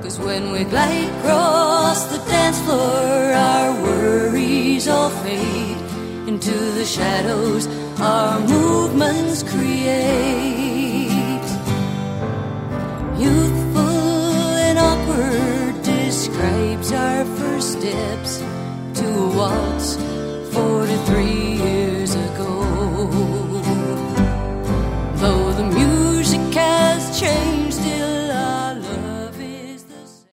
When we glide across the dance floor, our worries all fade into the shadows our movements create. Youthful and awkward describes our first steps to a walk